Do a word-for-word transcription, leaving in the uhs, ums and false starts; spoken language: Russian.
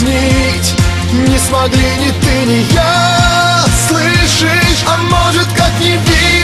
объяснить не смогли ни ты, ни я. Слышишь, а может, как не видишь,